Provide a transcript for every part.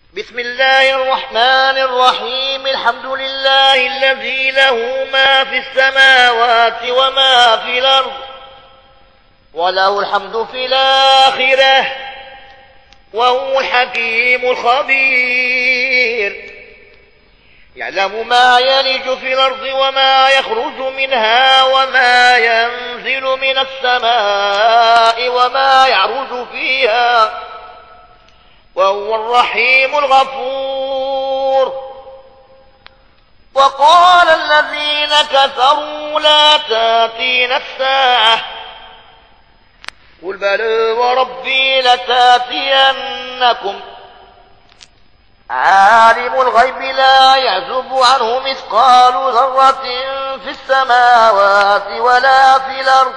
بسم الله الرحمن الرحيم. الحمد لله الذي له ما في السماوات وما في الأرض، وله الحمد في الآخرة، وهو الحكيم الخبير. يعلم ما يلج في الأرض وما يخرج منها وما ينزل من السماء وما يعرج فيها، وهو الرحيم الغفور. وقال الذين كفروا لا تاتينا الساعة، قل بلى وربي لتاتينكم، عالم الغيب لا يعزب عنه مثقال ذرة في السماوات ولا في الأرض،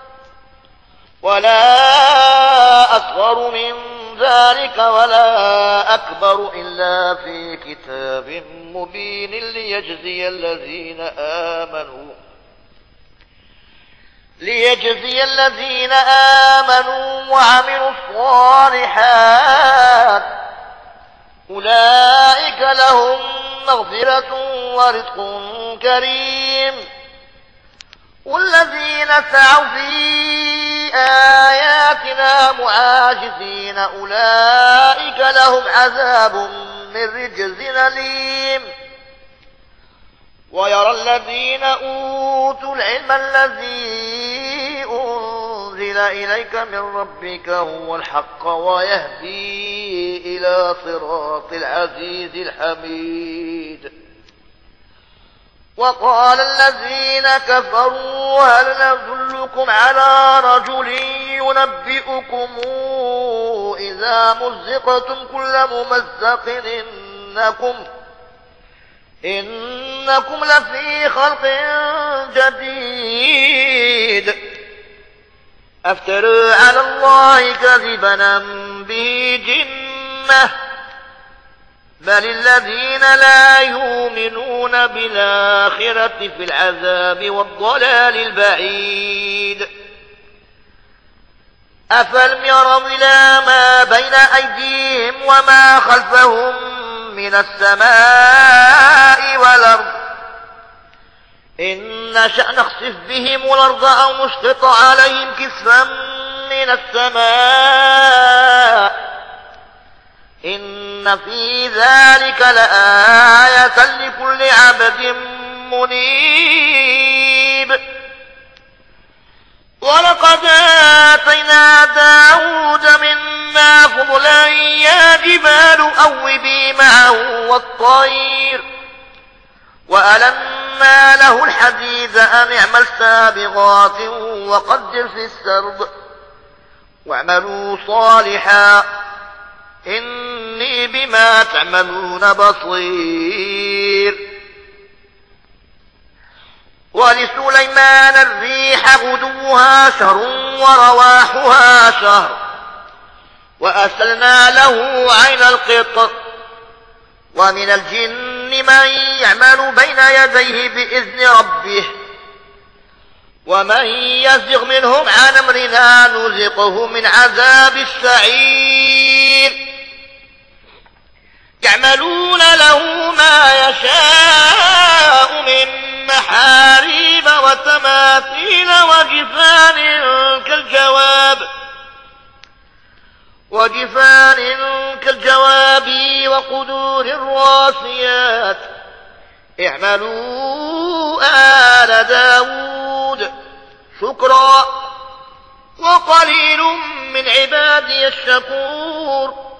ولا أصغر من ذلك ولا أكبر إلا في كتاب مبين ليجزي الذين آمنوا وعملوا الصالحات، أولئك لهم مغفرة ورزق كريم. والذين سعوا في آياتنا معاجزين أولئك لهم عذاب من رجز أليم. ويرى الذين أوتوا العلم الذي أنزل إليك من ربك هو الحق ويهدي إلى صراط العزيز الحميد. وقال الذين كفروا هل ندلكم على رجل ينبئكم إذا مزقتم كل ممزق إنكم لفي خلق جديد، أفترى على الله كذبا أم به جنة، بل الذين لا يؤمنون بالآخرة في العذاب والضلال البعيد. أفلم يروا إلى ما بين أيديهم وما خلفهم من السماء والأرض، إن نشأ نخسف بهم الأرض أو نسقط عليهم كسفا من السماء، إن في ذلك لآية لكل عبد منيب. ولقد آتينا داود منا فضلا يا جبال أوبي معه والطير، وألنا له الحديد أن اعمل سابغات وقدر في السرد واعملوا صالحا إني بما تعملون بصير. ولسليمان الريح غدوها شهر ورواحها شهر، وأسلنا له عين القط. ومن الجن من يعمل بين يديه بإذن ربه، ومن يزغ منهم عن أمرنا نذقه من عذاب السعير. يعملون له ما يشاء من محاريب وتماثيل وجفان كالجواب وقدور الراسيات. اعملوا آل داود شكرا وقليل من عبادي الشكور.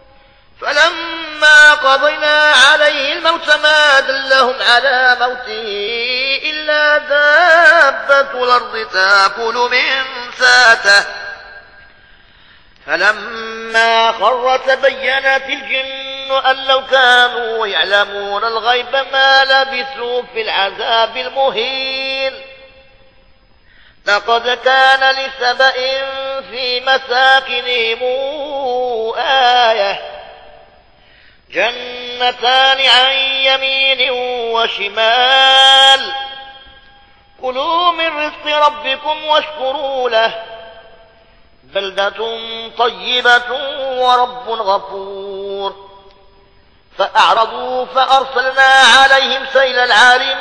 فلما قضينا عليه الموت ما دلهم على موته إلا دابة الأرض تأكل من ساته. فلما خر تبينت الجن أن لو كانوا يعلمون الغيب ما لبثوا في العذاب المهين. لقد كان لسبأ في مساكنهم آية، جنتان عن يمين وشمال، كلوا من رزق ربكم واشكروا له، بلدة طيبة ورب غفور. فأعرضوا فأرسلنا عليهم سيل العارم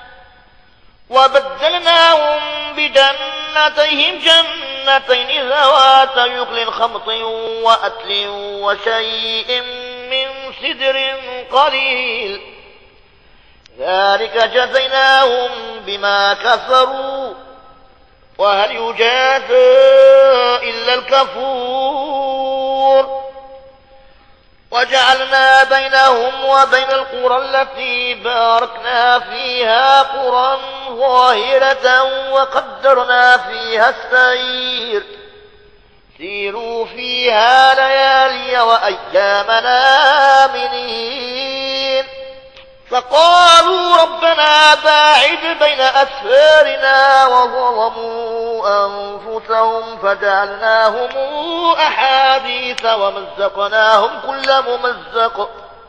وبدلناهم بجنتيهم جنتين ذوات يكل خمط وأكل وشيء من سدر قليل ذلك جزيناهم بما كفروا وهل يجازى إلا الكفور وجعلنا بينهم وبين القرى التي باركنا فيها قرى ظاهرة وقدرنا فيها السير سيروا فيها ليالي وأيامنا آمنين فقالوا ربنا باعد بين أسفارنا وظلموا أنفسهم فجعلناهم أحاديث ومزقناهم كل ممزق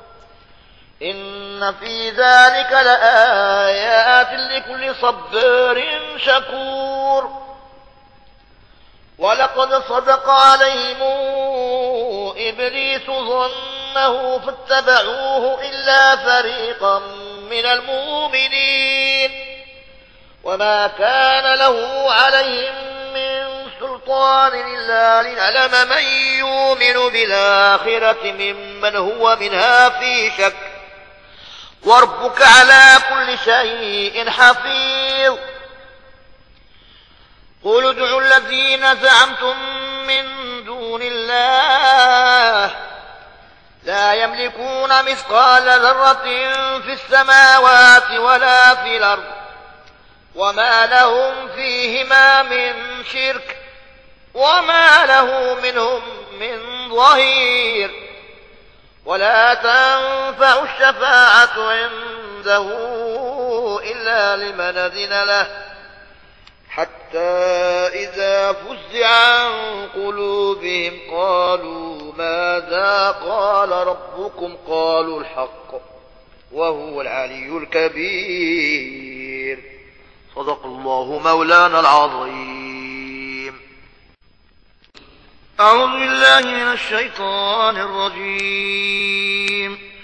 إن في ذلك لآيات لكل صبار شكور ولقد صدق عليهم إبليس ظنه فاتبعوه إلا فريقا من المؤمنين وما كان له عليهم من سلطان إلا لنعلم من يؤمن بالآخرة ممن هو منها في شك وربك على كل شيء حفيظ قل ادعوا الذين زعمتم من دون الله لا يملكون مثقال ذرة في السماوات ولا في الأرض وما لهم فيهما من شرك وما له منهم من ظهير ولا تنفع الشفاعة عنده إلا لمن أذن له حتى إذا فزع عن قلوبهم قالوا ماذا قال ربكم قالوا الحق وهو العلي الكبير صدق الله مولانا العظيم. أعوذ بالله من الشيطان الرجيم.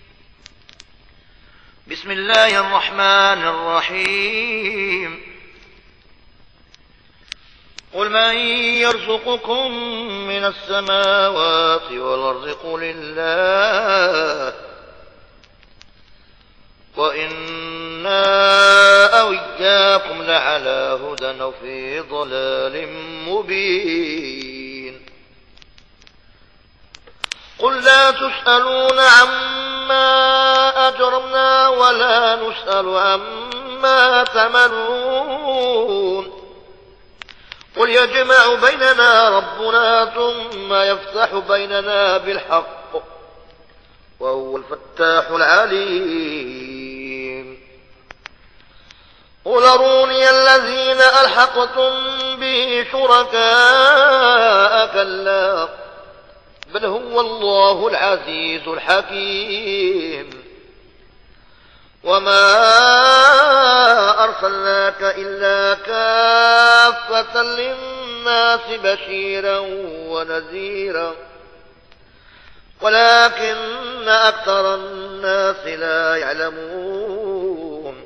بسم الله الرحمن الرحيم. قل من يرزقكم من السماوات والأرض قل الله وإنا أو إياكم لعلى هدى أو في ضلال مبين. قل لا تسألون عما أجرمنا ولا نسأل عما تعملون قل يجمع بيننا ربنا ثم يفتح بيننا بالحق وهو الفتاح العليم. قل أروني الذين ألحقتم به شركاء كلا بل هو الله العزيز الحكيم. وما أرسلناك إلا كافة للناس بشيرا ونذيرا ولكن أكثر الناس لا يعلمون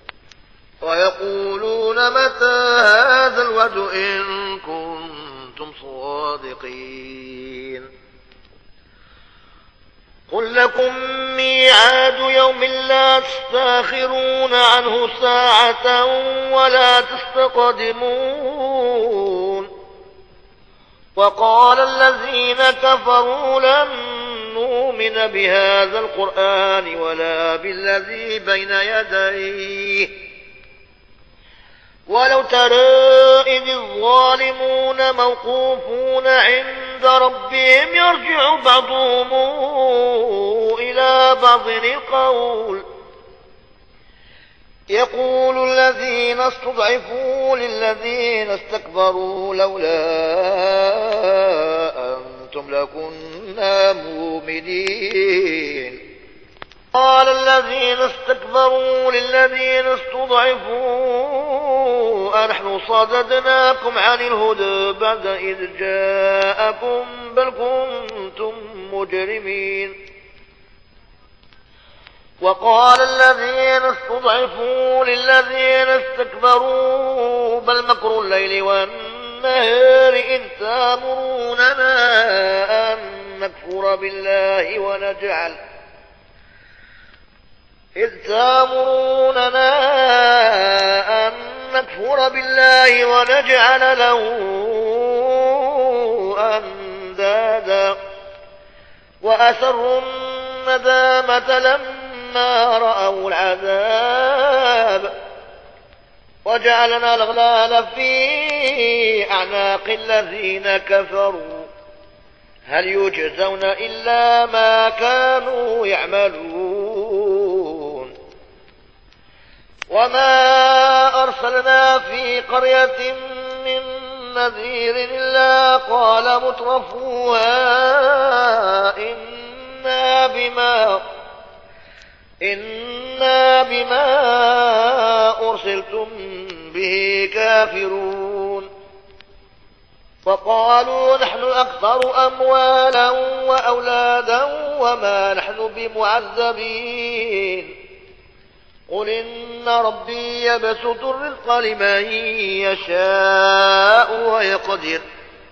ويقولون متى هذا الوعد إن كنتم صادقين. قل لكم ميعاد يوم لا تستاخرون عنه ساعة ولا تستقدمون. وقال الذين كفروا لن نؤمن بهذا القرآن ولا بالذي بين يديه ولو ترى إذ الظالمون موقوفون عند ربهم يرجع بعضهم إلى بعض القول يقول الذين استضعفوا للذين استكبروا لولا أنتم لكنا مؤمنين. قال الذين استكبروا للذين استضعفوا أنحن صددناكم عن الهدى بعد إذ جاءكم بل كنتم مجرمين. وقال الذين استضعفوا للذين استكبروا بل مكر الليل والنهار إذ تامروننا أن نكفر بالله ونجعل له أندادا وأسروا الندامة لما رأوا العذاب وجعلنا الأغلال في أعناق الذين كفروا هل يجزون إلا ما كانوا يعملون وما أرسلنا في قرية من نذير إلا قال مترفوها إنا بما أرسلتم به كافرون وقالوا نحن أكثر أموالا وأولادا وما نحن بمعذبين قل إن ربي يبسط الرزق لمن يشاء ويقدر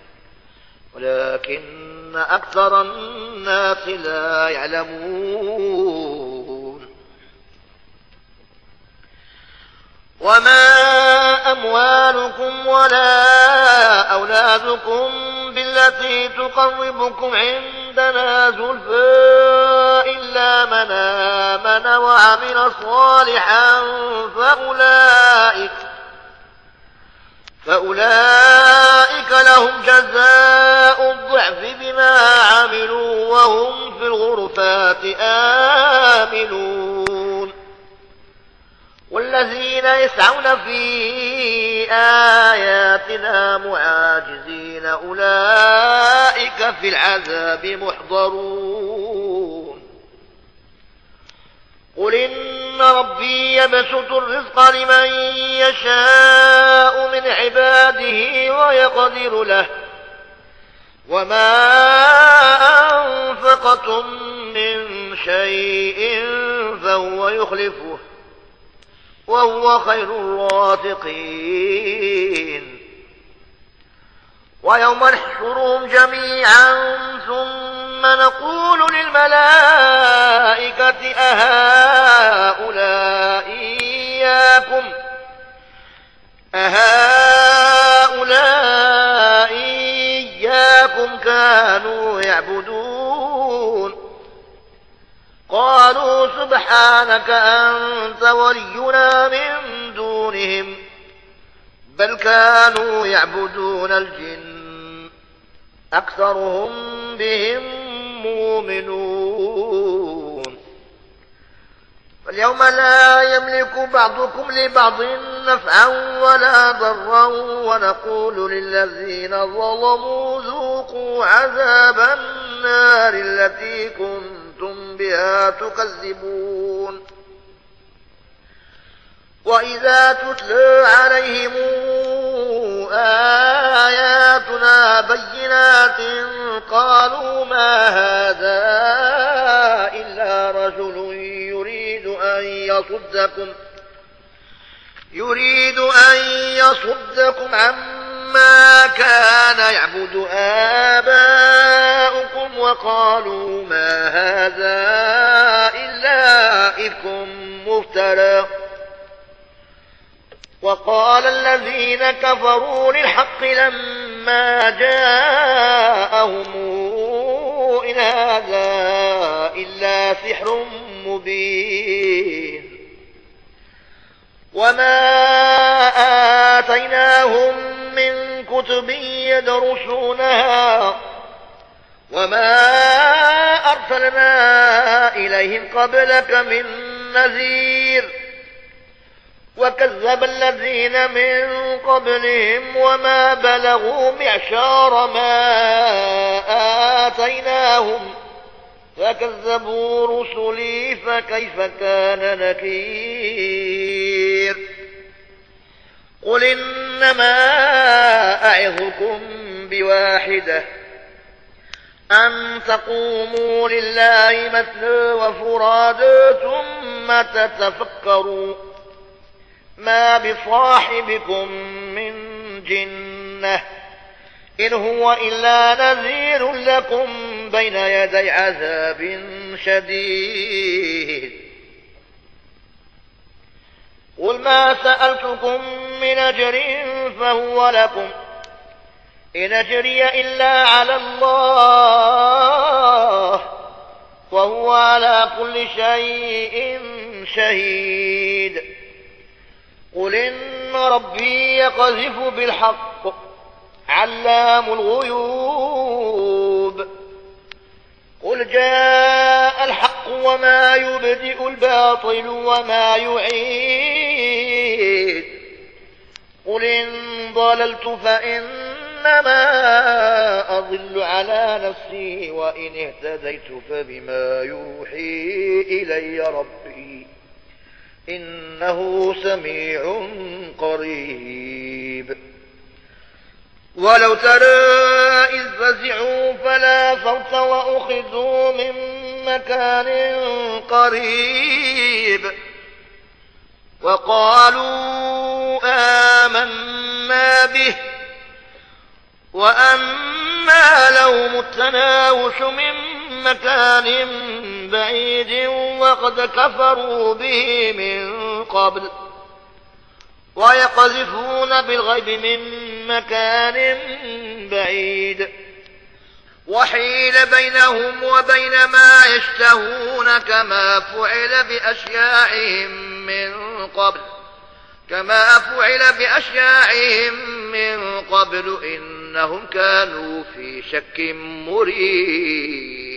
ولكن أكثر الناس لا يعلمون وما أموالكم ولا أولادكم بالتي تقربكم عندنا زلفى إلا من آمن وعمل صالحا فأولئك لهم جزاء الضعف بما عملوا وهم في الغرفات آمنون والذين يسعون في آياتنا معاجزين أولئك في العذاب محضرون قل إن ربي يبسط الرزق لمن يشاء من عباده ويقدر له وما أنفقتم من شيء فهو يخلفه وهو خير الرازقين ويوم نحشرهم جميعا ثم نقول للملائكة أهؤلاء إياكم كانوا يعبدون قالوا سبحانك أنت ولينا من دونهم بل كانوا يعبدون الجن أكثرهم بهم مؤمنون فاليوم لا يملك بعضكم لبعض نفعا ولا ضرا ونقول للذين ظلموا ذوقوا عذاب النار التي كنتم بها تكذبون وإذا تتلى عليهم آياتنا بينات قالوا ما هذا إلا رجل يريد أن يصدكم عما كان يعبد آباؤكم وقالوا ما هذا إلا إفك مفترى وقال الذين كفروا للحق لما جاءهم إن هذا إلا سحر مبين وما آتيناهم من كتب يدرسونها وما أرسلنا إليهم قبلك من نذير وكذب الذين من قبلهم وما بلغوا معشار ما آتيناهم فكذبوا رسلي فكيف كان نكير قل إنما أعظكم بواحدة أن تقوموا لله مثنى وفرادى ثم تتفكروا ما بصاحبكم من جنة إن هو إلا نذير لكم بين يدي عذاب شديد. قل ما سألتكم من أجر فهو لكم إن أجري إلا على الله وهو على كل شيء شهيد. قل إن ربي يقذف بالحق علام الغيوب. قل جاء الحق وما يبدئ الباطل وما يعيد. قل إن ضللت فإنما أضل على نفسي وإن اهتديت فبما يوحي إلي ربي إنه سميع قريب. ولو ترى إذ فزعوا فلا فوت وأخذوا من مكان قريب وقالوا آمنا به وأما لهم التناوش من مكان بعيد وقد كفروا به من قبل ويقذفون بالغيب من مكان بعيد وحيل بينهم وبين ما يشتهون كما فعل بأشياعهم من قبل إنهم كانوا في شك مريب.